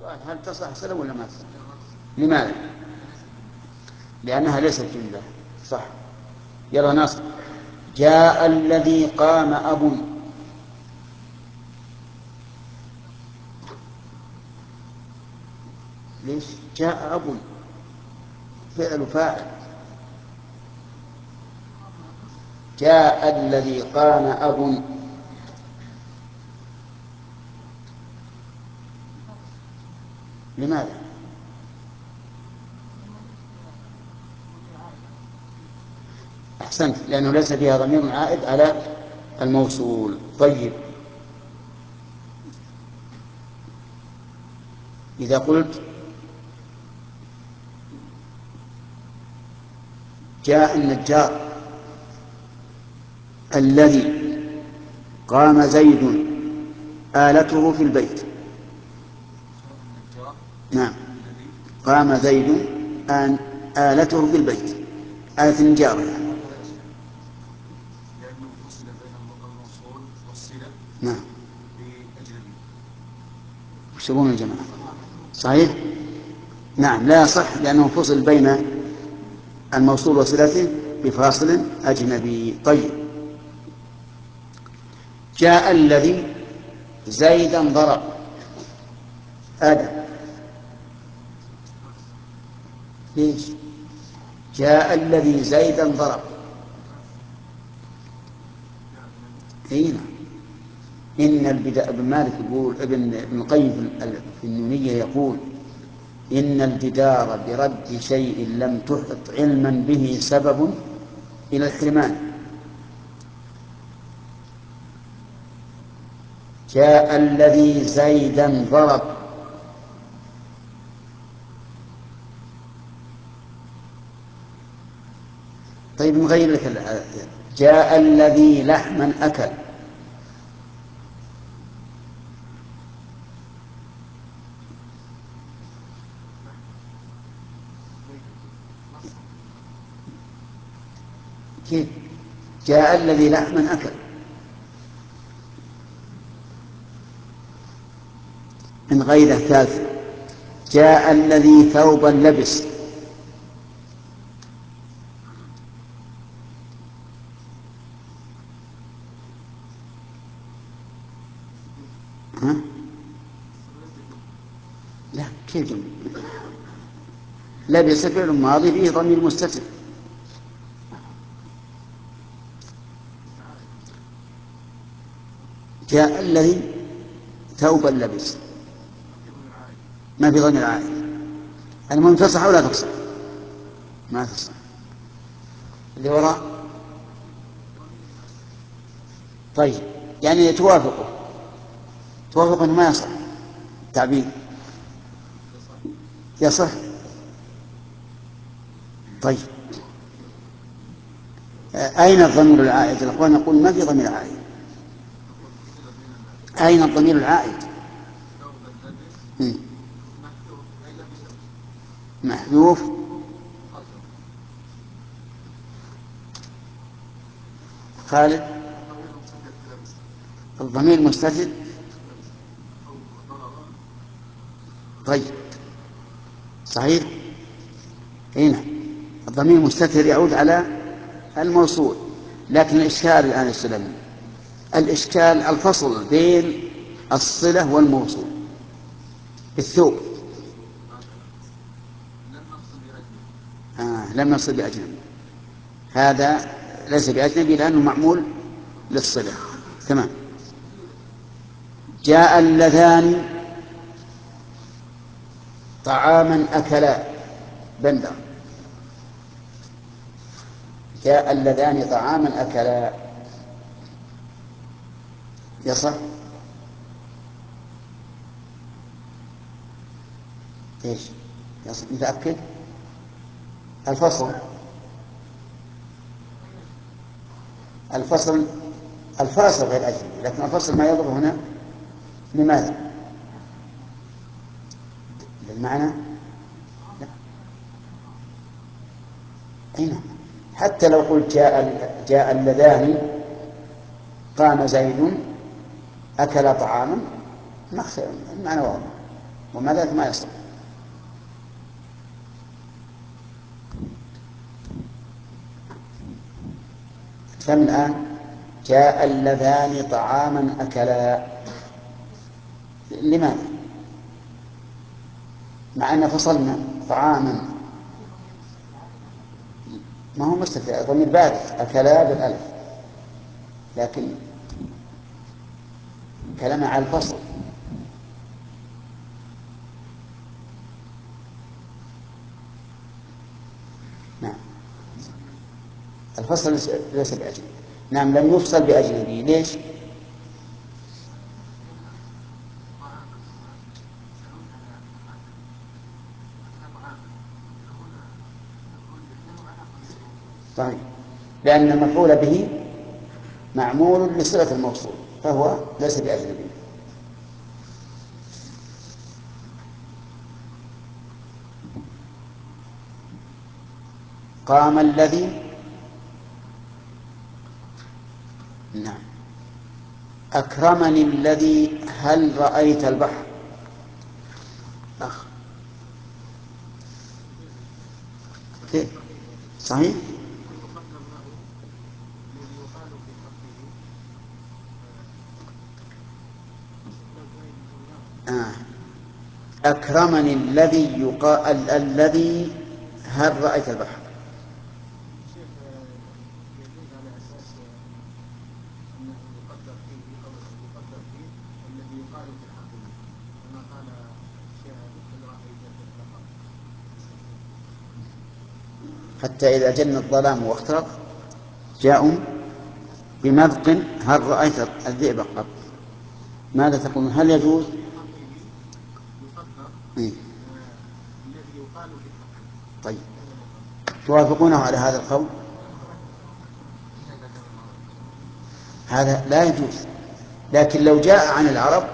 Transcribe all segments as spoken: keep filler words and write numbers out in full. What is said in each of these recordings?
هل تصح صلة ولا ما تصح؟ لماذا؟ لأنها ليست جملة. صح. يلا نص. جاء الذي قام أب. ليش؟ جاء أب فعل فاعل. جاء الذي قام أب. لماذا؟ أحسنت، لأنه ليس فيها ضمير عائد على الموصول. طيب، إذا قلت جاء النجار الذي قام زيد آلته في البيت. نعم، قام زيد آن آلته في البيت، آلة النجار يعني. نعم. وش يقولون يا جماعة؟ صحيح؟ نعم، لا يصح لأنه فصل بين الموصول وصلته بفاصل أجنبي. طيب، جاء الذي زيدا ضرب آدم. ليش؟ جاء الذي زيدا ضرب. هنا إن البداء. ابن مالك يقول، ابن ابن القيم في النونية يقول إن الجدار برد شيء لم تحط علما به سبب إلى الحرمان. جاء الذي زيدا ضرب. طيب، نغير لك. جاء الذي لحما أكل. كيف؟ جاء الذي لحما أكل. من غير ثالث. جاء الذي ثوبا لبس. ها؟ لا، كيف جمع؟ لبس فعل ماضي فيه ضمير مستتر. جاء الذي ثوبا لبس، ما في ضمير عائد. المهم تصح ولا تصح؟ ما تصح. اللي وراء. طيب، يعني توافقه توافق أنه ما يصح تعبير. يصح. طيب، أين الضمير العائد؟ الأخوان يقول ما في ضمير عائد. أين الضمير العائد؟ محذوف. خالد، الضمير مستتر. طيب، صحيح. هنا الضمير مستتر يعود على الموصول، لكن الإشكال الآن السلمي، الإشكال الفصل بين الصلة والموصول. الثوب آه لم نصل بأجنبي، هذا ليس بأجنبي لأنه معمول للصلة. تمام. جاء اللذان طعاما أكلا. بندر. جاء اللذان طعاما أكلا. يصح. ايش يصح؟ متأكد؟ الفصل الفصل الفاصل غير أجنبي، لكن الفصل ما يضر هنا. لماذا؟ للمعنى. لا. أين؟ حتى لو قلت جاء جاء اللذان قام زيد أكل طعاما، المعنى واضح. وما ذلك ما يصح. كم الآن؟ جاء اللذان طعاما أكلا. لماذا؟ مع أن فصلنا طعاما، ما هو مستتر ضمير بارد، أكلا بالألف، لكن كلام على الفصل. نعم، الفصل ليس بأجل. نعم، لم يفصل بأجنبي. ليش؟ طيب، لأن المفعول به معمول لصلة الموصول، فهو ليس بأجنبي. قام الذي. نعم. أكرمني الذي. هل رأيت البحر؟ أخ. كيف؟ صحيح. آه. أكرمني الذي يقال الذي. هل رأيت البحر؟ حتى إذا جن الظلام واخترق جاءوا بمذق. هل رأيت الذئب قط؟ ماذا تقول؟ هل يجوز؟ إيه؟ طيب، توافقونه على هذا القول؟ هذا لا يجوز، لكن لو جاء عن العرب.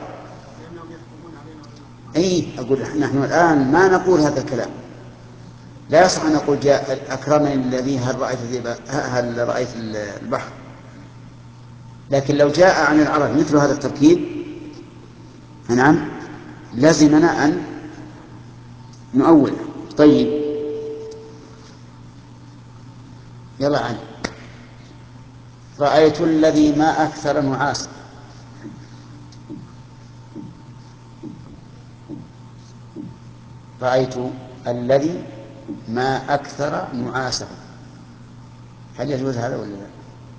اي اقول نحن الان ما نقول هذا الكلام، لا يصح ان نقول جاء اكرمني الذي هل رايت هل رايت البحر، لكن لو جاء عن العرب مثل هذا التركيب نعم لزمنا ان نؤول. طيب، يلا عني. رأيت الذي ما أكثر نعاسه. رأيت الذي ما أكثر نعاسه. هل يجوز هذا ولا لا؟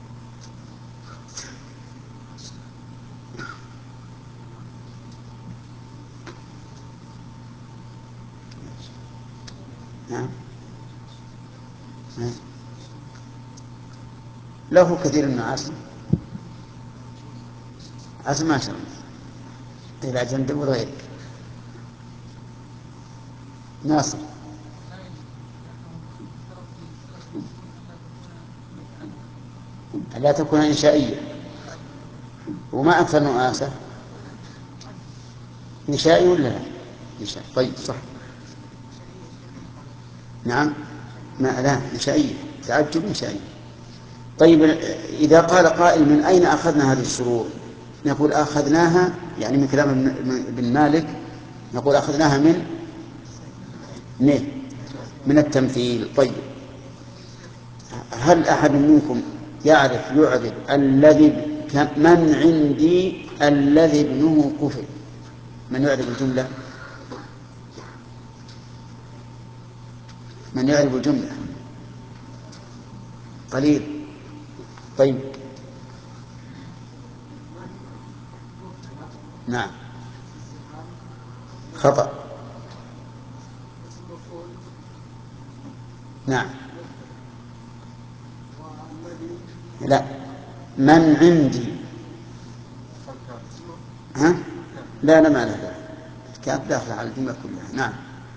نعم. له كثير من النعاس. عسى ما شاء الله إلى جنب وغيره. ناصر. لا تكون إنشائية. وما أكثر نعاسة إنشائي ولا لا؟ إنشائي. طيب صح. نعم. ما لا إنشائية. تعجب إنشائية. طيب، إذا قال قائل من أين أخذنا هذه الشروط؟ نقول أخذناها يعني من كلام ابن مالك، نقول أخذناها من من من التمثيل. طيب، هل أحد منكم يعرف يعرف الذي من عندي الذي ابنه كفل؟ من يعرف الجملة؟ من يعرف الجملة؟ قليل. طيب. نعم. خطأ. نعم. لا، من عندي. ها؟ لا لا ما لا كانت داخلة على الجملة كلها. نعم.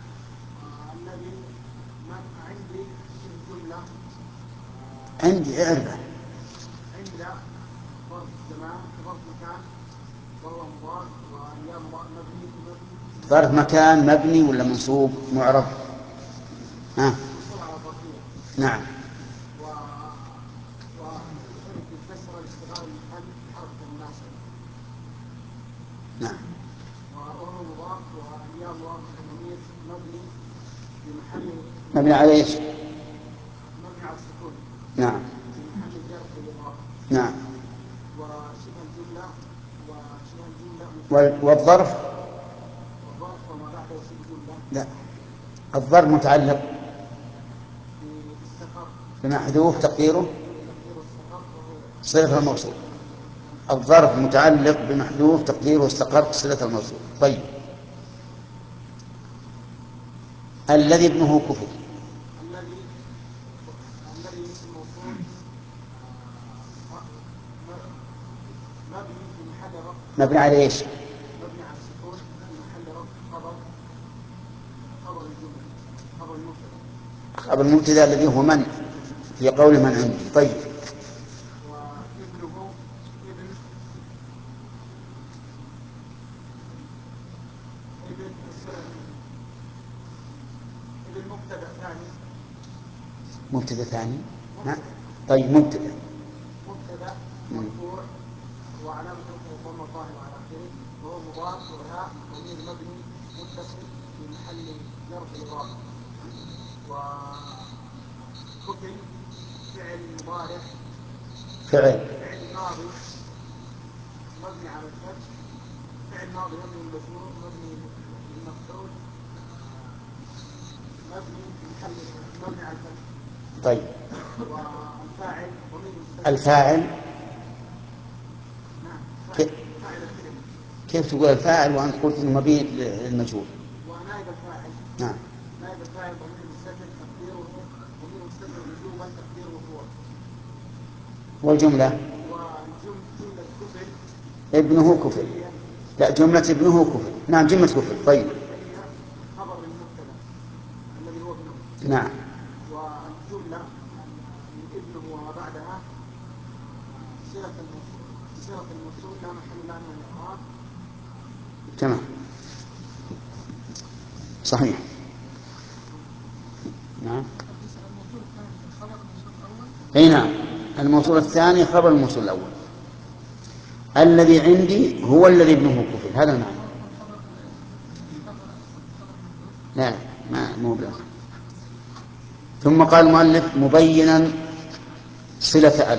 عندي اعرفه. ظرف مكان مبني ولا منصوب معرب؟ ها؟ نعم. نعم. الله ضمير مبني في محل مبني على ايش؟ مبني على السكون. نعم. في محل جر بالإضافة. نعم. وشبه الجملة وشبه الجملة وال... والظرف والظرف وما بعده شبه الجملة. لا، الظرف متعلق بالسفر بمحذوف تقديره تقدير السفر وهو صلة الموصول. الظرف متعلق بمحذوف تقديره استقر صلة الموصول. طيب، الذي ابنه كفر. الذي الذي اسم موصول مبني في محل رفع. مبني على ايش؟ مبني على السكون في محل رفع خبر خبر الجملة خبر المبتدأ. خبر المبتدأ الذي هو من في قول من عندي. طيب، وابنه ابن ابن ابن مبتدأ ثاني. مبتدأ ثاني. نعم. طيب، مبتدأ مبتدأ مرفوع وعلامة رفعه ضم الظاهر على آخره وهو مضاف وهاء ضمير مبني متصل في محل جر بالإضافة. وكفل فعل مضارع فعل فعل ماضي مبني على الفتح فعل ماضي مبني للمجرور مبني للمفعول مبني في محل مبني على الفتح. طيب، والفاعل ضمير مستتر. الفاعل نعم كيف, فاعل الفعل. كيف تقول الفاعل وأنت قلت إنه مبني للمجهول؟ ونائب الفاعل. نعم. نائب الفاعل ضمير مستتر تقديره ضمير مستتر وجوبا تقديره هو. والجملة والجملة كفل ابنه كفل. لا، جملة ابنه كفل. نعم، جملة كفل. طيب، خبر المبتدأ الذي هو ابنه. نعم. والجملة من ابنه وما بعدها صلة الموصول صلة الموصول لا محل لها من الإعراب. تمام، صحيح. نعم. اي نعم، الموصول الثاني خبر الموصول الأول. الذي عندي هو الذي ابنه كفل، هذا المعنى. لا، ما مو بلغ. ثم قال المؤلف مبينا صلة ال.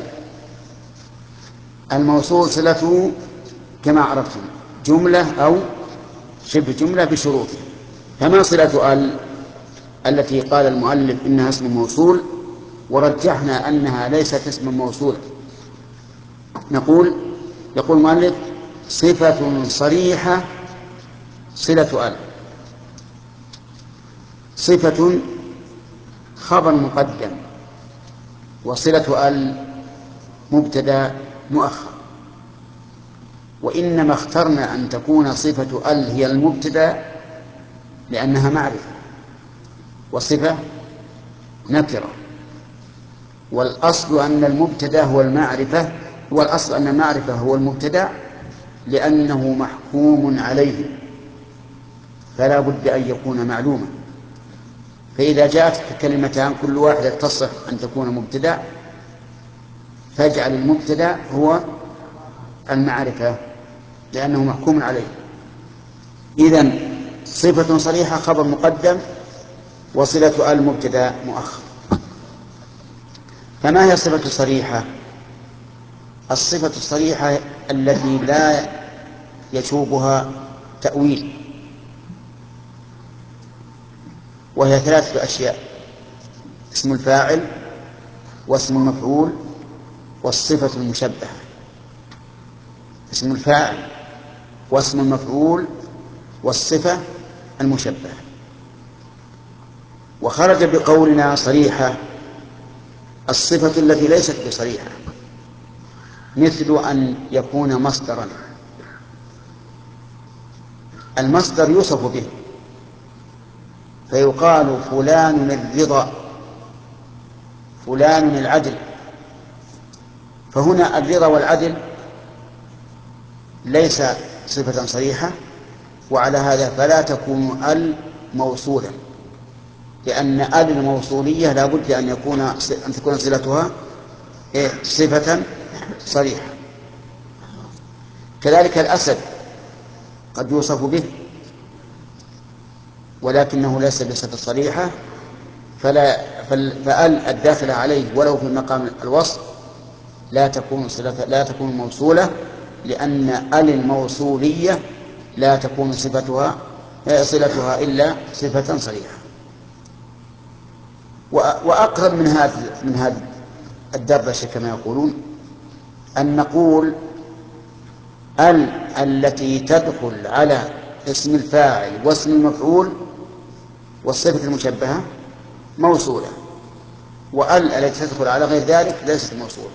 الموصول صلته كما عرفتم جملة أو شبه جملة بشروطه. فما صلة ال التي قال المؤلف إنها اسم موصول ورجحنا أنها ليست اسم موصول؟ نقول يقول المؤلف صفة صريحة صلة ال. صفة خبر مقدم وصلة ال مبتدأ مؤخر، وإنما اخترنا أن تكون صفة ال هي المبتدأ لأنها معرفة والصفة نكرة، والأصل أن المبتدأ هو المعرفة، والأصل أن المعرفة هو المبتدأ لأنه محكوم عليه فلا بد أن يكون معلوما. فإذا جاءت كلمتان كل واحدة تصح أن تكون مبتدأ فاجعل المبتدأ هو المعرفة لأنه محكوم عليه. إذن صفة صريحة خبر مقدم وصلة ال مبتدأ مؤخر. فما هي الصفة الصريحة؟ الصفة الصريحة التي لا يشوبها تأويل، وهي ثلاثة أشياء: اسم الفاعل واسم المفعول والصفة المشبهة. اسم الفاعل واسم المفعول والصفة المشبهة. وخرج بقولنا صريحة الصفة التي ليست بصريحة، مثل أن يكون مصدرا. المصدر يوصف به فيقال فلان الرضا، فلان العدل، فهنا الرضا والعدل ليس صفة صريحة، وعلى هذا فلا تكون ال موصولا، لأن ال الموصولية لا بد أن يكون أن تكون صلتها صفة صريحة. كذلك الأسد قد يوصف به ولكنه ليس بصفة صريحة، فلا فال الداخلة عليه ولو في مقام الوصف لا تكون صلة لا تكون موصولة، لأن ال الموصولية لا تكون صفتها صلتها إلا صفة صريحة. وأقرب من هذا من هذا الدردشة كما يقولون أن نقول ال التي تدخل على اسم الفاعل واسم المفعول والصفة المشبهة موصولة، وال التي تدخل على غير ذلك ليست موصولة.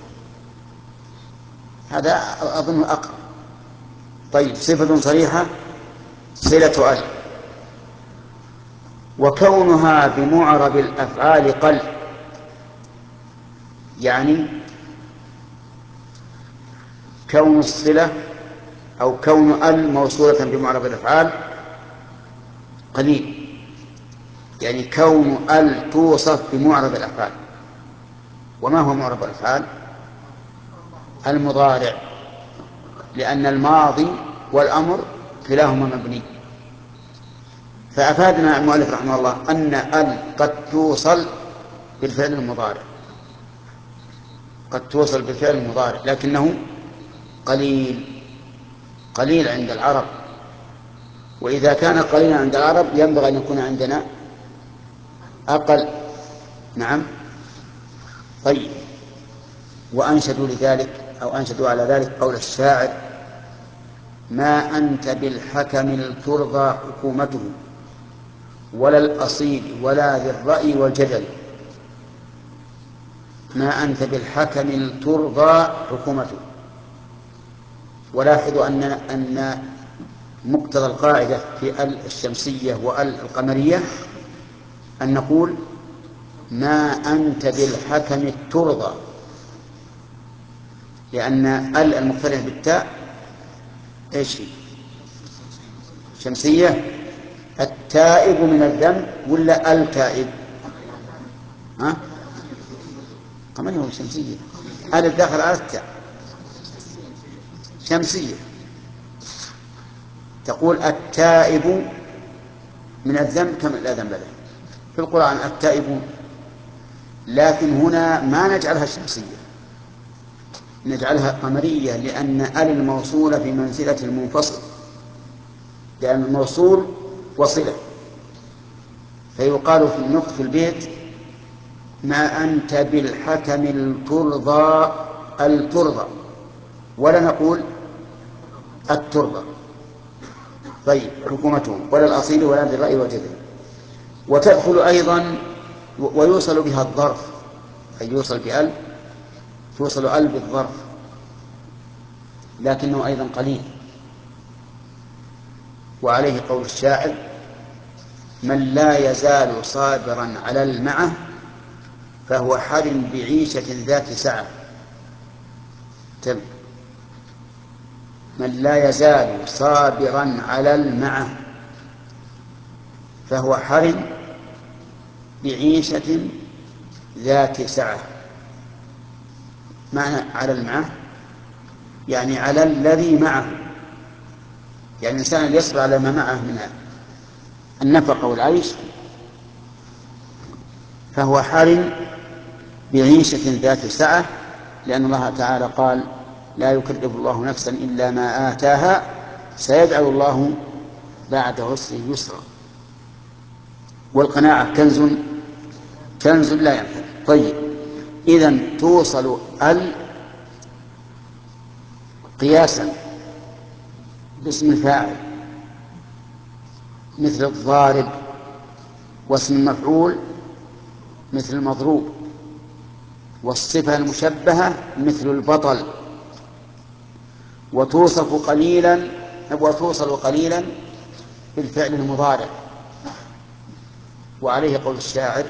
هذا أظن أقرب. طيب، صفة صريحة صلة ال، وكونها بمعرب الأفعال قل، يعني كون الصلة أو كون ال موصولة بمعرب الأفعال قليل، يعني كون ال توصف بمعرب الأفعال. وما هو معرب الأفعال؟ المضارع، لأن الماضي والأمر كلاهما مبني. فأفادنا المؤلف رحمه الله أن ال قد توصل بالفعل المضارع، قد توصل بالفعل المضارع، لكنه قليل قليل عند العرب. وإذا كان قليلا عند العرب ينبغي أن يكون عندنا أقل. نعم. طيب، وأنشدوا لذلك أو أنشدوا على ذلك قول الشاعر: ما أنت بالحكم الترضى حكومته ولا الأصيل ولا ذي الرأي والجدل. ما أنت بالحكم الترضى حكومته. ولاحظوا أن أن مقتضى القاعدة في ال الشمسية وال القمرية أن نقول ما أنت بالحكم الترضى، لأن ال المقترنة بالتاء ايش هي؟ شمسية. التائب من الذنب ولا التائب؟ ها؟ قمرية ولا شمسية؟ ال الداخل على التاء شمسية. تقول التائب من الذنب كما لا ذنب له في القرآن التائبون، لكن هنا ما نجعلها شمسية، نجعلها قمرية، لأن ال الموصولة في منزلة المنفصل، لأن الموصول وصلة. فيقال في النطق في البيت: ما أنت بالحكم الترضى الترضى، ولا نقول الترضى. طيب، حكومتهم ولا الأصيل ولا بالرأي والجدل. وتدخل أيضا ويوصل بها الظرف، أي يوصل بأل، توصل أل بالظرف، لكنه أيضا قليل. وعليه قول الشاعر: من لا يزال صابرا على المعه فهو حر بعيشة ذات سعة. تم. من لا يزال صابرا على المعه فهو حر بعيشة ذات سعة. معنى على المعه يعني على الذي معه، يعني الإنسان اللي يصبر على ما معه من النفقة والعيش فهو حر بعيشة ذات سعة، لأن الله تعالى قال: لا يكلف الله نفسا إلا ما آتاها سيجعل الله بعد عسر يسرا. والقناعة كنز كنز لا ينفد. طيب، إذن توصل ال قياسا باسم الفاعل مثل الضارب، واسم المفعول مثل المضروب، والصفة المشبهة مثل البطل. وتوصف قليلا وتوصل قليلا بالفعل المضارع. وعليه قول الشاعر: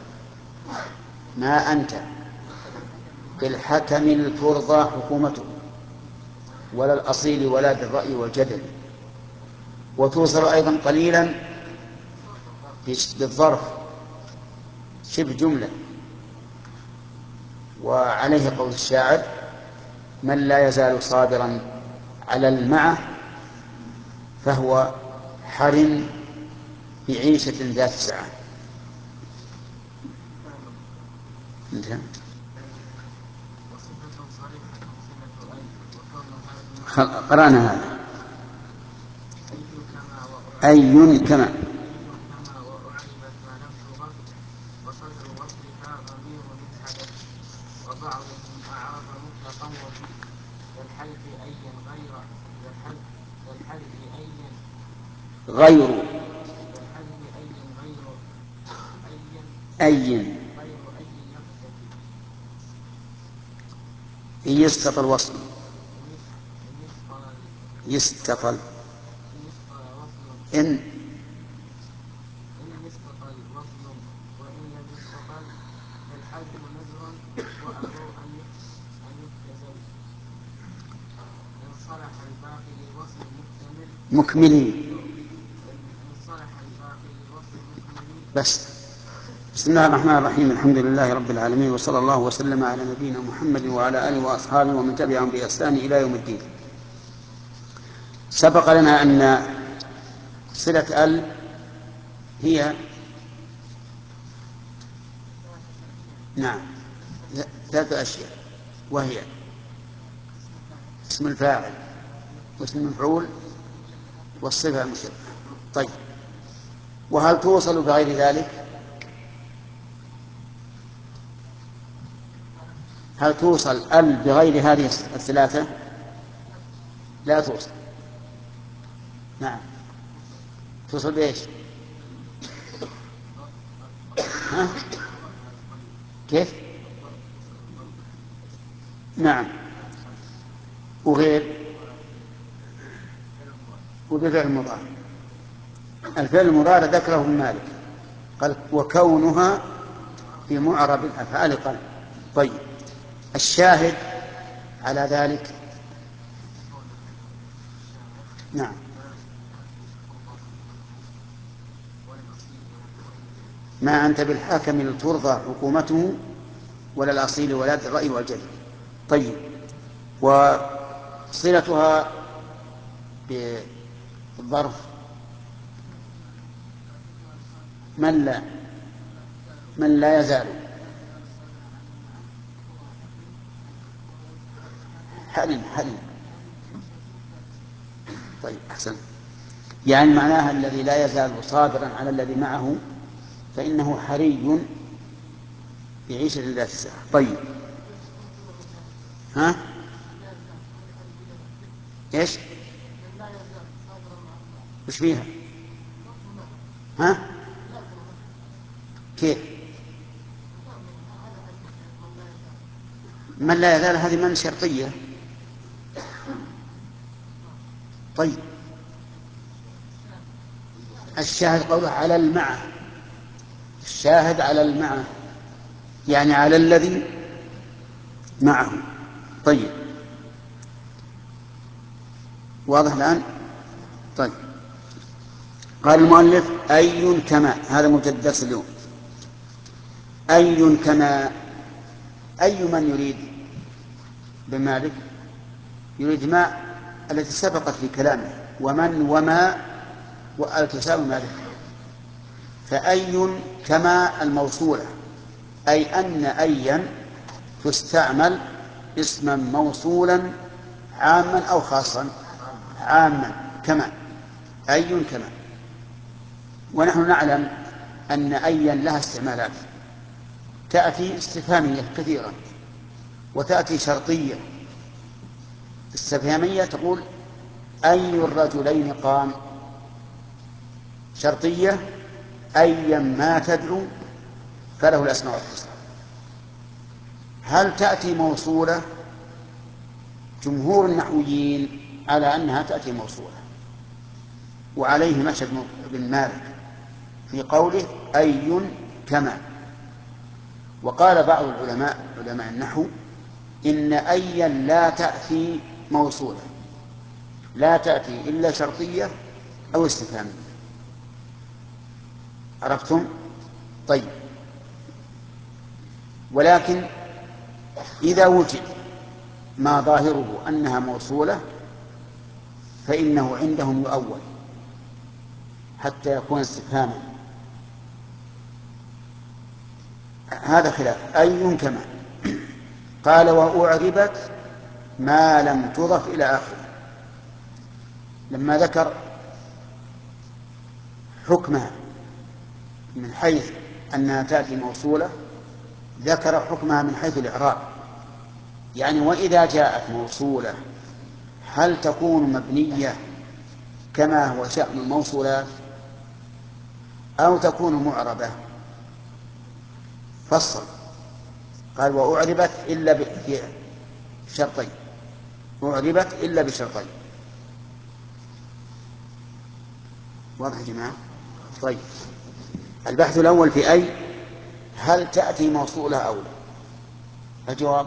ما أنت بالحكم الترضى حكومته ولا الأصيل ولا بالرأي والجدل. وتوصل أيضا قليلا بالظرف شبه جملة. وعليه قول الشاعر: من لا يزال صابرا على المعه فهو حر في عيشة ذات سعة. انتهى. قرأنا هذا. أي كما وصدر وصلها ضمير للحدث وبعضهم أعرض مطلقا وفي كالحلف أيا غير كالحلف أيا غير كالحلف أيا غير أي أيا غير أي يقتفي يسقط الوصل يسقط وصل إن إن يسقط الوصل وإن لم يسقط فالحلف نذر وأبوا أن يختزل إن صلح الباقي للوصل مكتمل مكملين. إن صلح الباقي للوصل مكمل. بس. بسم الله الرحمن الرحيم. الحمد لله رب العالمين، وصلى الله وسلم على نبينا محمد وعلى آله وأصحابه ومن تبعهم بإحسان إلى يوم الدين. سبق لنا أن صلة ال هي نعم ثلاث أشياء، وهي اسم الفاعل واسم المفعول والصفة المشبهة. طيب، وهل توصل بغير ذلك؟ هل توصل ال بغير هذه الثلاثة؟ لا توصل. نعم. توصل بإيش؟ ها؟ كيف؟ نعم. وغير وبفعل المضارع. الفعل المضارع ذكره ابن مالك، قال وكونها في معرب الأفعال قل. طيب، الشاهد على ذلك نعم ما أنت بالحاكم لترضى حكومته ولا الأصيل ولا الرأي والجدل. طيب، وصلتها بالظرف من لا من لا يزال. حل حل طيب، أحسن. يعني معناها الذي لا يزال صابرا على الذي معه فإنه حري بعيشة ذات الساعة. طيب، ها ايش وش فيها؟ ها كيف من لا يزال؟ هذه من شرطية. طيب، الشاهد قوله على المعنى، الشاهد على المعنى يعني على الذي معه. طيب، واضح الآن؟ طيب، قال المؤلف أي كما، هذا مبتدأ درس اليوم. أي كما، أي من يريد بمالك؟ يريد ما التي سبقت في كلامه، ومن وما والتساوي مالك. فأي كما الموصولة، أي أن أيا تستعمل اسما موصولا عاما أو خاصا. عاما كما، أي كما. ونحن نعلم أن أيا لها استعمالات، تأتي استفهامية كثيرا، وتأتي شرطية. استفهامية تقول أي الرجلين قام، شرطية أيا ما تدعو فله الأسماء الحسنى. هل تأتي موصولة؟ جمهور النحويين على أنها تأتي موصولة، وعليه مشى ابن مالك في قوله أي كما. وقال بعض العلماء علماء النحو إن أيا لا تأتي موصولة، لا تأتي إلا شرطية أو استفهامية. عرفتم؟ طيب، ولكن إذا وجد ما ظاهره أنها موصولة فإنه عندهم يؤول. حتى يكون استفهاما. هذا خلاف. أي كما قال وأعربت ما لم تضف إلى آخره، لما ذكر حكمها من حيث أنها تأتي موصولة ذكر حكمها من حيث الإعراب، يعني وإذا جاءت موصولة هل تكون مبنية كما هو شأن الموصولات أو تكون معربة؟ فصل قال وأعربت إلا بشرطين، أعربت إلا بشرطين. واضح يا جماعة؟ طيب البحث الأول في أي هل تأتي موصولة أو لا؟ الجواب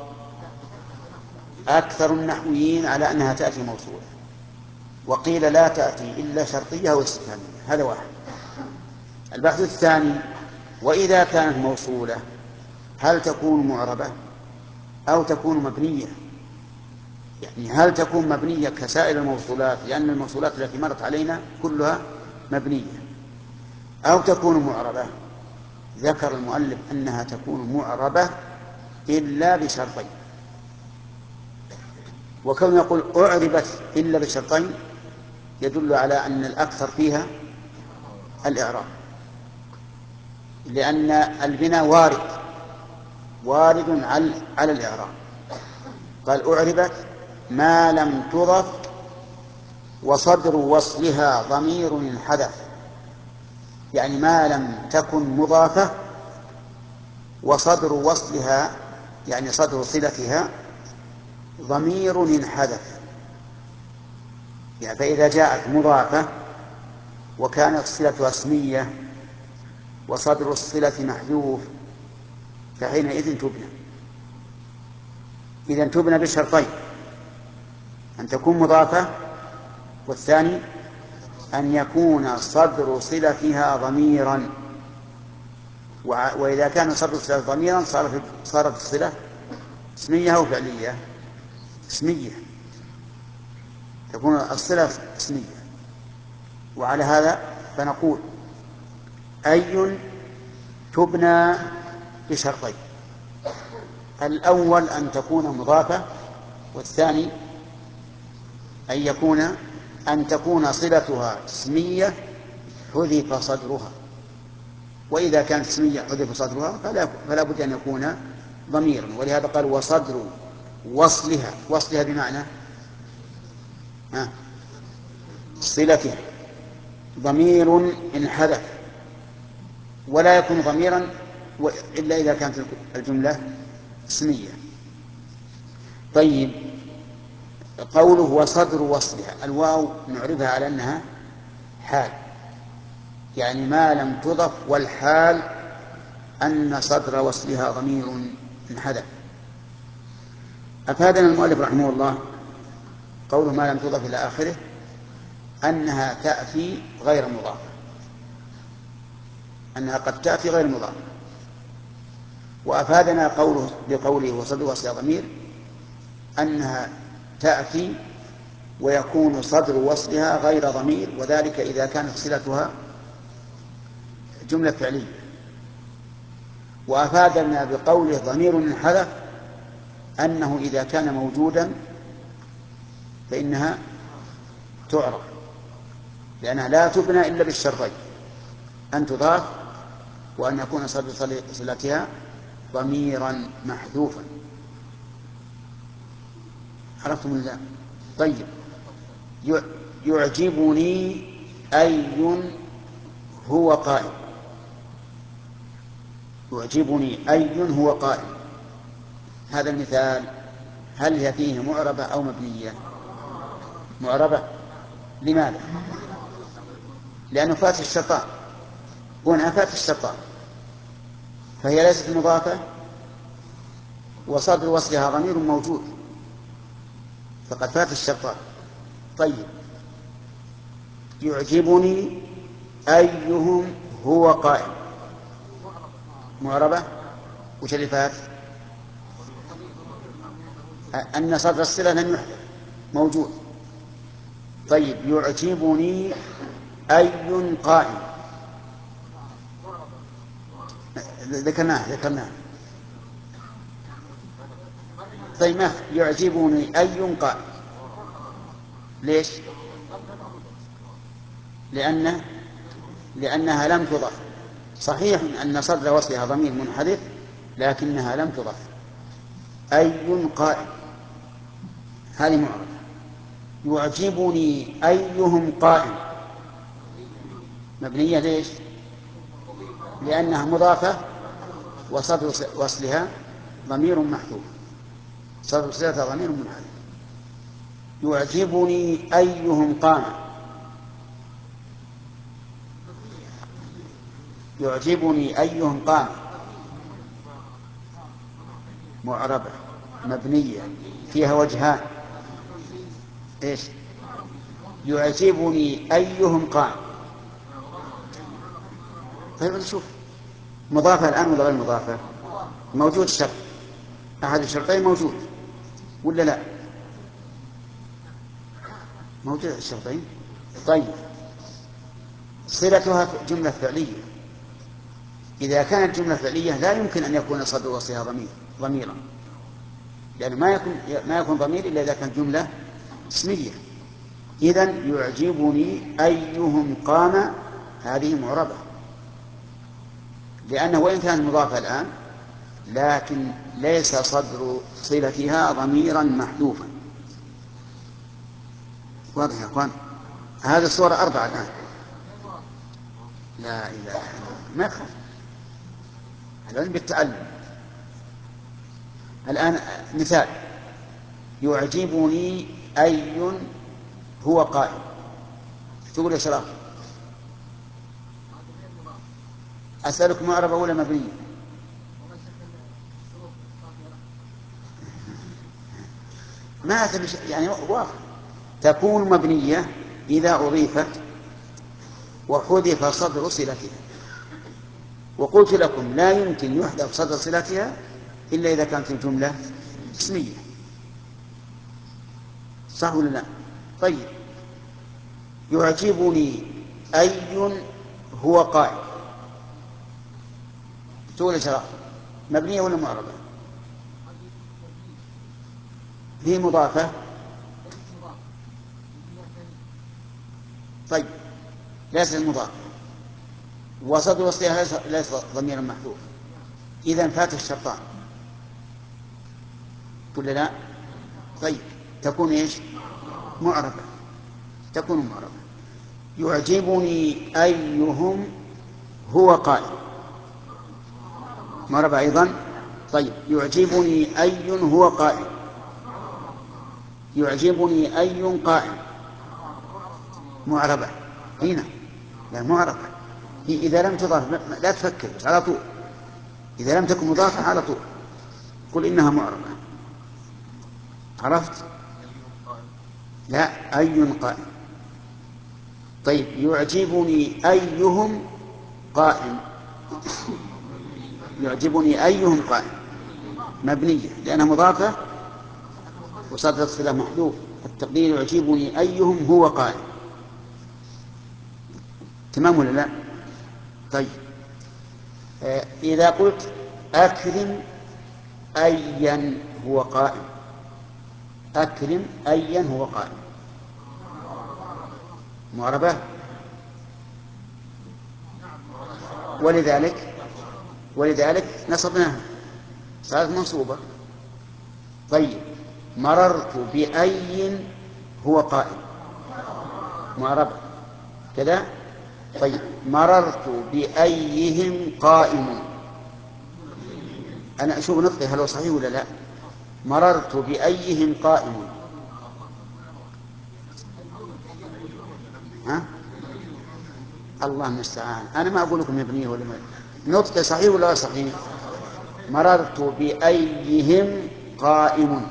أكثر النحويين على أنها تأتي موصولة، وقيل لا تأتي إلا شرطية أو استفهامية. هذا واحد. البحث الثاني وإذا كانت موصولة هل تكون معربة أو تكون مبنية؟ يعني هل تكون مبنية كسائر الموصولات لأن الموصولات التي مرت علينا كلها مبنية، أو تكون معربة؟ ذكر المؤلف أنها تكون معربة إلا بشرطين، وكون يقول أعربت إلا بشرطين يدل على أن الأكثر فيها الإعراب، لأن البناء وارد وارد على الإعراب. قال أعربت ما لم تضف وصدر وصلها ضمير انحذف، يعني ما لم تكن مضافة وصدر وصلها يعني صدر صلتها ضمير انحذف. يعني فإذا جاءت مضافة وكانت صلتها اسمية وصدر الصلة محذوف فحينئذ تبنى. إذن تبنى بشرطين: أن تكون مضافة، والثاني أن يكون صدر صلتها ضميرا. وإذا كان صدر الصلة ضميرا صارت الصلة اسمية أو فعلية؟ اسمية، تكون الصلة اسمية. وعلى هذا فنقول أي تبنى بشرطين: الأول أن تكون مضافة، والثاني أن يكون أن تكون صلتها اسمية حذف صدرها. وإذا كانت اسمية حذف صدرها فلا, فلا بد أن يكون ضميرا، ولهذا قال وصدر وصلها. وصلها بمعنى ها صلتها ضمير انحذف، ولا يكون ضميرا إلا إذا كانت الجملة اسمية. طيب قوله وصدر وصلها، الواو نعرفها على أنها حال، يعني ما لم تضف، والحال أن صدر وصلها ضمير انحذف. أفادنا المؤلف رحمه الله قوله ما لم تضف إلى آخره أنها تأتي غير مضافة، أنها قد تأتي غير مضافة. وأفادنا قوله بقوله وصدر وصلها ضمير أنها تأتي ويكون صدر وصلها غير ضمير، وذلك إذا كانت صلتها جملة فعلية. وأفادنا بقوله ضمير انحذف أنه إذا كان موجودا فإنها تعرف، لأنها لا تبنى إلا بالشرطين: أن تضاف وأن يكون صدر صلتها ضميرا محذوفا. عرفتم الله؟ طيب يعجبني أي هو قائم. يعجبني أي هو قائم، هذا المثال هل هي فيه معربة أو مبنية؟ معربة. لماذا؟ لأنه فات الشرطان، هنا فات الشرطان، فهي ليست مضافة وصدر وصلها ضمير موجود، فقد فات الشرطان. طيب يعجبني أيهم هو قائم، معربة. وش اللي فات؟ أن صدر الصلة لم يحدث موجود. طيب يعجبني أي قائم. ذكرناه ذكرناه طيب ما يعجبني أي قائم. ليش؟ لأن لأنها لم تضف. صحيح أن صدر وصلها ضمير منحرف لكنها لم تضف. أي قائم هذه معرفة. يعجبني أيهم قائم مبنية. ليش؟ لأنها مضافة وصدر وصلها ضمير محذوف. صدر وصلها ضمير منحرف. يعجبني أيهم قام. يعجبني أيهم قام معربة مبنية فيها وجهان. إيش؟ يعجبني أيهم قام. طيب نشوف مضافة الآن ولا غير مضافة؟ موجود الشرط، أحد الشرطين موجود ولا لا؟ موجود الشرطين. طيب صلتها جملة فعلية. إذا كانت جملة فعلية لا يمكن أن يكون صدر وصلها ضمير ضميرا، لأنه ما يكون ما يكون ضمير إلا إذا كانت جملة اسمية. إذن يعجبني أيهم قام هذه معربة، لأنه وإن كانت مضافة الآن لكن ليس صدر صلتها ضميرا محذوفا. واضح يا أخوان؟ هذه الصورة أربعة الآن. لا إله إلا الله. ما يخاف العلم بالتعلم. الآن مثال: يعجبني أي هو قائم. تقول يا شرف أسألك معربة ولا مبنية؟ ما يعني واضح تكون مبنية إذا أضيفت وحذف صدر صلتها. وقلت لكم لا يمكن يحذف صدر صلتها إلا إذا كانت الجملة اسمية. صح ولا لا؟ طيب يعجبني أي هو قائم. تقول يا شرف مبنية ولا معربة؟ هي مضافة. طيب ليس مضافة وصدر وصلها ليس, ليس ضميرا محذوف. إذن فات الشرطان ولا لا؟ طيب تكون إيش؟ معربة. تكون معربة. يعجبني أيهم هو قائم معربة أيضا. طيب يعجبني أي هو قائم. يعجبني أي قائم معربة. هنا لا معربة. إذا لم تضاف لا تفكر على طول. إذا لم تكن مضافة على طول قل إنها معربة. عرفت؟ لا أي قائم. طيب يعجبني أيهم قائم. يعجبني أيهم قائم مبنية لأنها مضافة وصدر الصلة محذوف. التقدير يعجبني أيهم هو قائم. تمام ولا لا؟ طيب آه إذا قلت أكرم أيا هو قائم. أكرم أيا هو قائم معربة. ولذلك ولذلك نصبناها صارت منصوبة. طيب مررت بأي هو قائم معربة كذا. طيب مررت بأيهم قائم. أنا أشوف نطقي هل هو صحيح ولا لا؟ مررت بأيهم قائم. ها؟ الله المستعان. أنا ما أقول لكم مبنية ولا ما نطقي صحيح ولا صحيح؟ مررت بأيهم قائم.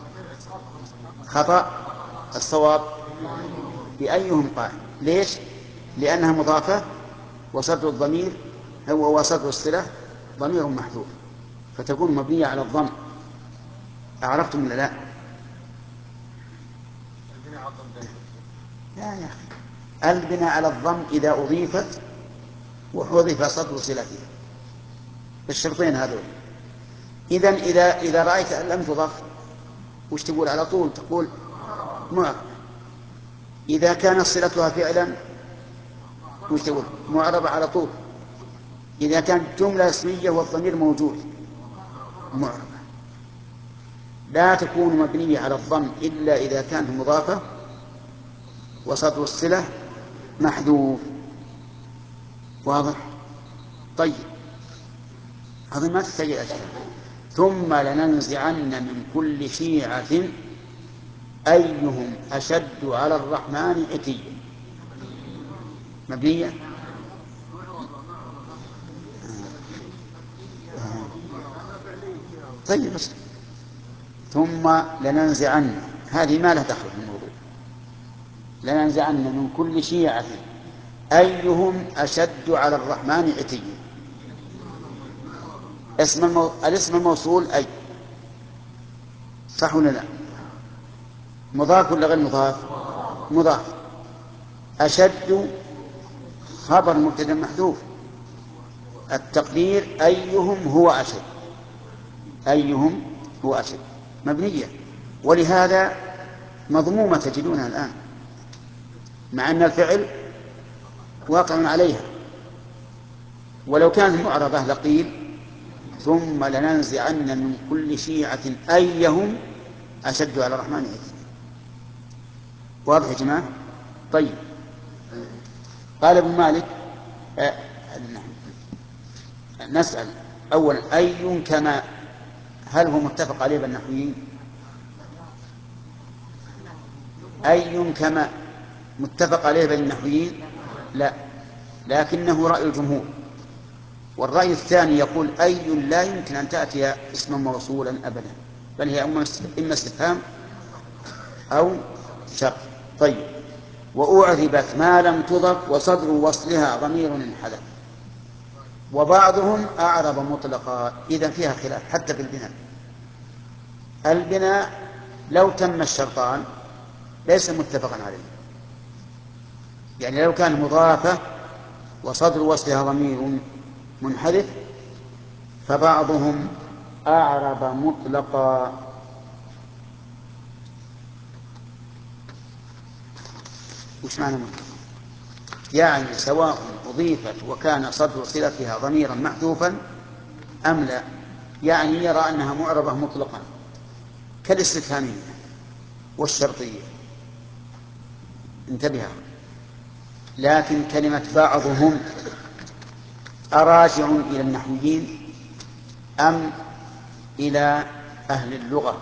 خطأ. الصواب بأيهم قائم. ليش؟ لأنها مضافة وصدر الضمير هو وصدر الصلة ضمير محذوف فتكون مبنية على الضم. أعرفتم ولا لا؟ لا يا أخي البناء على الضم إذا أضيفت وحذف صدر صلتها بالشرطين هذول. إذن إذا إذا رأيت أن لم تضف وش تقول على طول؟ تقول معربة. إذا كانت صلتها فعلا وش تقول؟ معربة على طول. إذا كانت جملة اسمية والضمير موجود معربة. لا تكون مبنية على الضم إلا إذا كانت مضافة وصدر الصلة محذوف. واضح؟ طيب هذا ما تحتاج أشياء. ثم لننزعن من كل شيعة أيهم أشد على الرحمن عتيا. مبنية طيب بس. ثم لننزعن هذه ما لها دخل في الموضوع. لننزعن من كل شيعة أيهم أشد على الرحمن عتيا. اسم المو... الاسم الموصول أي صح ولا لا؟ مضاف ولا غير مضاف؟ مضاف. أشد خبر مبتدأ محذوف. التقدير أيهم هو أشد. أيهم هو أشد مبنية، ولهذا مضمومة تجدونها الآن مع أن الفعل واقع عليها. ولو كانت معربة لقيل ثم لننزعن من كل شيعة أيهم أشد على الرحمن عتيا. واضح يا جماعة؟ طيب قال ابن مالك أه نسأل أولا أي كما هل هو متفق عليه بالنحويين؟ أي كما متفق عليه بين النحويين؟ لا، لكنه رأي الجمهور. والرأي الثاني يقول أي لا يمكن أن تأتي اسما موصولا أبدا، بل هي إما استفهام أو شرط. طيب وأعربت ما لم تضف وصدر وصلها ضمير انحذف. وبعضهم أعرب مطلقا. إذا فيها خلاف حتى في البناء. البناء لو تم الشرطان ليس متفقا عليه، يعني لو كان مضافة وصدر وصلها ضمير منحذف فبعضهم أعرب مطلقا. وش معنى مطلقا؟ يعني سواء أضيفت وكان صدر صلتها ضميرا محذوفا أم لا، يعني يرى أنها معربة مطلقا كالاستفهامية والشرطية. انتبه. لكن كلمة بعضهم أراجع إلى النحويين أم إلى أهل اللغة؟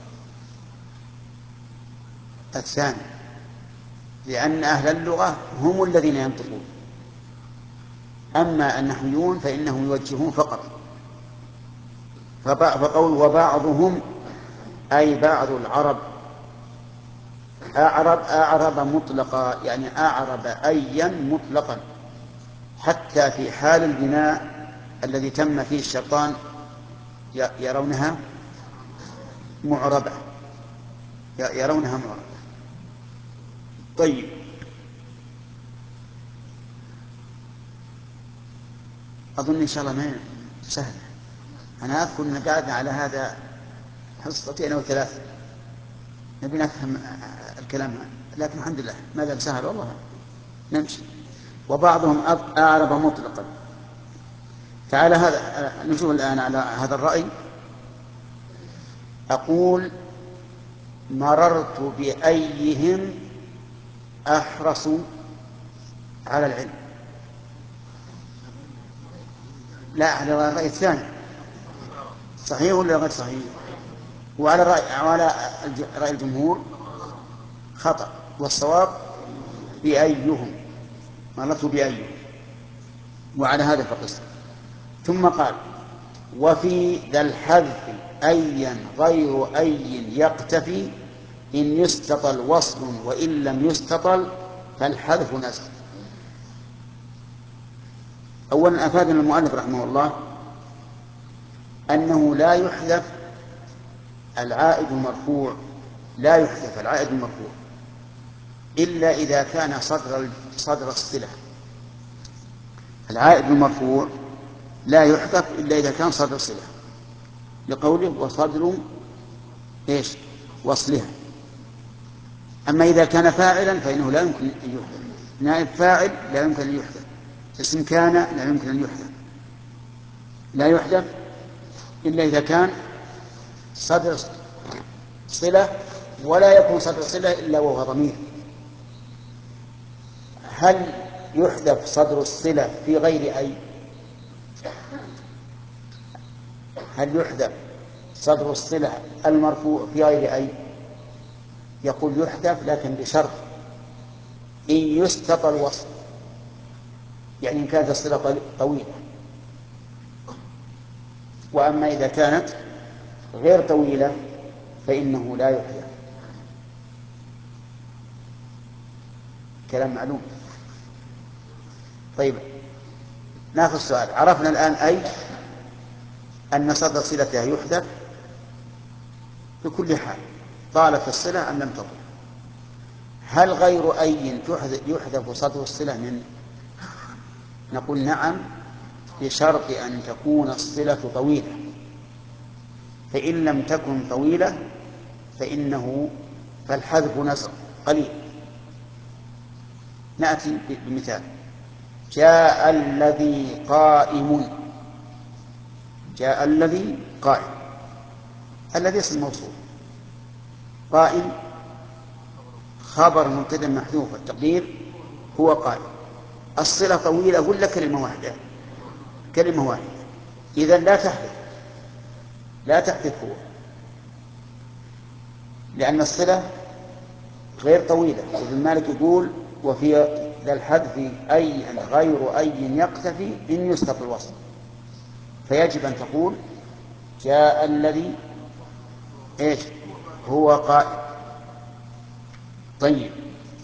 الثاني، لأن أهل اللغة هم الذين ينطقون، أما النحويون فإنهم يوجهون فقط. فقول وبعضهم أي بعض العرب أعرب أعرب مطلقا، يعني أعرب أيا مطلقا حتى في حال البناء الذي تم فيه الشرطان يرونها معربة يرونها معربة. طيب أظن إن شاء الله ما سهل. أنا أذكر أن قعدنا على هذا حصتين أو ثلاثة نبي نفهم الكلام، لكن الحمد لله ما دام سهل والله نمشي. وبعضهم أعرب مطلقا. تعالى هذا نشوف الآن على هذا الرأي. أقول مررت بأيهم أحرص على العلم. لا، على الرأي الثاني صحيح ولا غير صحيح؟ وعلى رأي وعلى رأي الجمهور خطأ، والصواب بأيهم، مررت بأيهم، وعلى هذا فقس. ثم قال وفي ذا الحذف أيا غير أي يقتفي إن يستطل وصل وإن لم يستطل فالحذف نسخ. أولا أفادنا المؤلف رحمه الله أنه لا يحذف العائد المرفوع، لا يحذف العائد المرفوع إلا إذا كان صدر صدر الصلة. العائد المرفوع لا يحذف إلا إذا كان صدر صلة، لقوله وصدر إيش وصلها. أما إذا كان فاعلا فإنه لا يمكن أن يحذف، نائب فاعل لا يمكن أن يحذف، اسم كان لا يمكن أن يحذف، لا يحذف إلا إذا كان صدر صلة، ولا يكون صدر صلة إلا وهو ضمير. هل يحذف صدر الصلة في غير أي؟ هل يحذف صدر الصلة المرفوع في غير أي؟ يقول يحذف لكن بشرط إن يستطى الوصل، يعني إن كانت الصلة طويلة. وأما إذا كانت غير طويلة فإنه لا يحذف. كلام معلوم. طيب ناخذ سؤال. عرفنا الآن أي أن صدر صلتها يحذف بكل حال، طالت الصلة أم لم تطل. هل غير أي يحذف صدر الصلة منه؟ نقول نعم، بشرط أن تكون الصلة طويلة، فإن لم تكن طويلة فإنه فالحذف نسق قليل. نأتي بمثال: جاء الذي قائم. جاء الذي قائم، الذي اسم موصول، قائم خبر مبتدأ محذوف، التقدير هو قائم. الصلة طويلة ولا كلمة واحدة؟ كلمة واحدة، إذن لا تحذف، لا تحذف هو، لأن الصلة غير طويلة. وابن مالك يقول وفي ذا الحذف أي غير أي يقتفي إن يسقط الوصل، فيجب أن تقول جاء الذي إيش هو قائم. طيب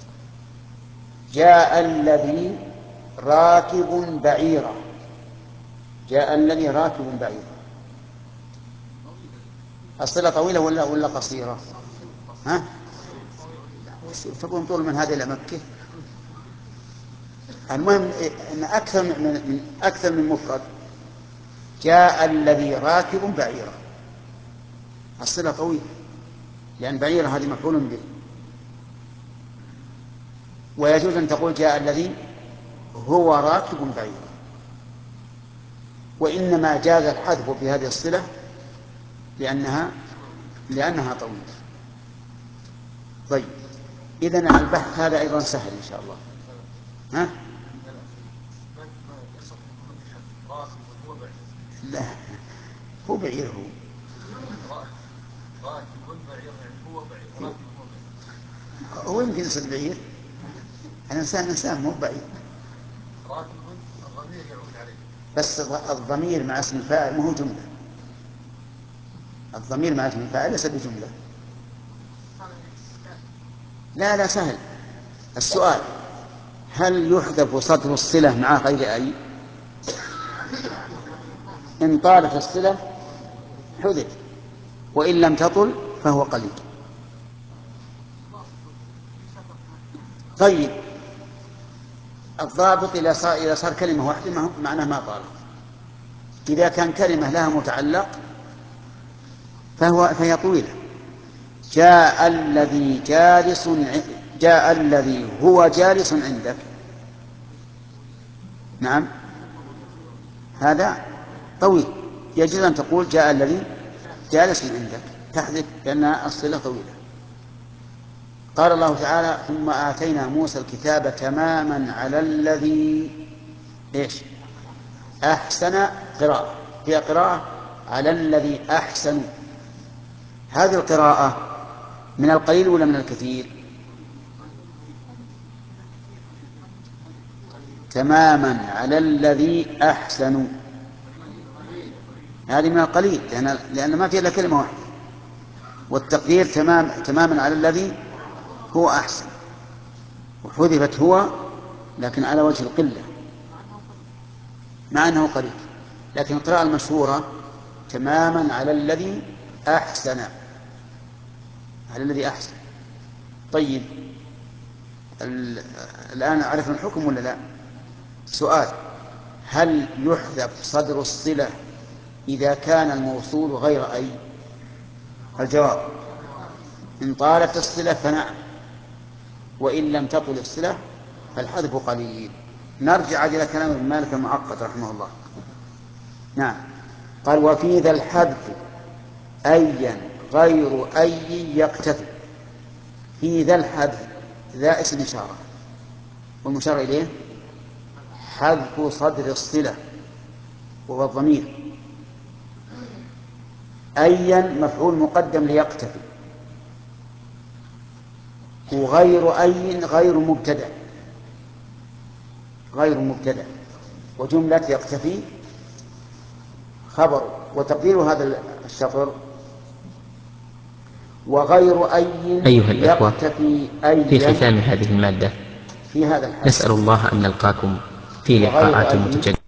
جاء الذي راكب بعيرا. جاء الذي راكب بعيرا، الصلة طويلة ولا ولا قصيرة؟ ها؟ تكون طول من هذه إلى مكة. المهم أن أكثر من أكثر من مفرد. جاء الذي راكب بعيرا، الصلة طويلة، لأن بعيرا هذه مفعول به. ويجوز أن تقول جاء الذي هو راكب بعيرا، وإنما جاز الحذف في هذه الصلة لأنها لأنها طويلة. طيب إذن البحث هذا أيضا سهل إن شاء الله. ها؟ لا هو بعير، هو هو يمكن يصير بعير، الإنسان إنسان مو بعير، بس الضمير مع اسم الفاعل ما هو جملة. الضمير مع اسم الفاعل ليس بجملة. لا لا سهل. السؤال: هل يحذف صدر الصلة مع غير أي؟ إن طالت الصلة حذف، وإن لم تطل فهو قليل. طيب الضابط إذا صار, إذا صار كلمة واحدة معناه ما طالت. إذا كان كلمة لها متعلق فهو فهي طويلة. جاء الذي جالس جاء الذي هو جالس عندك. نعم هذا طويل، يجوز أن تقول جاء الذي جالس عندك، تحذف لأن الصلة طويلة. قال الله تعالى: ثم آتينا موسى الكتاب تماما على الذي إيش أحسن. قراءة هي قراءة على الذي أحسن. هذه القراءة من القليل ولا من الكثير؟ تماما على الذي أحسن، هذه من القليل لأن, لأن ما فيها إلا كلمة واحدة، والتقدير تمام تماما على الذي هو أحسن، وحذفت هو لكن على وجه القلة مع أنه قليل. لكن القراءة المشهورة تماما على الذي أحسن، على الذي أحسن. طيب الآن عرفنا الحكم ولا لا؟ سؤال: هل يحذف صدر الصلة إذا كان الموصول غير أي؟ الجواب: إن طالت الصلة فنعم، وإن لم تطل الصلة فالحذف قليل. نرجع إلى كلام ابن مالك المعقد رحمه الله. نعم. قال: وفي ذا الحذف أيا غير أي يقتفي. في ذا الحذف، ذا اسم إشارة، والمشار إليه حذف صدر الصلة وهو الضمير. أيا مفعول مقدم ليقتفي، وغير أي غير مبتدأ، غير مبتدأ، وجملة يقتفي خبر. وتقدير هذا الشطر: وغير أي أيها الإخوة، يقتفي أيا في ختام هذه المادة في هذا الحال. نسأل الله أن نلقاكم في وغير لقاءات أي متجددة.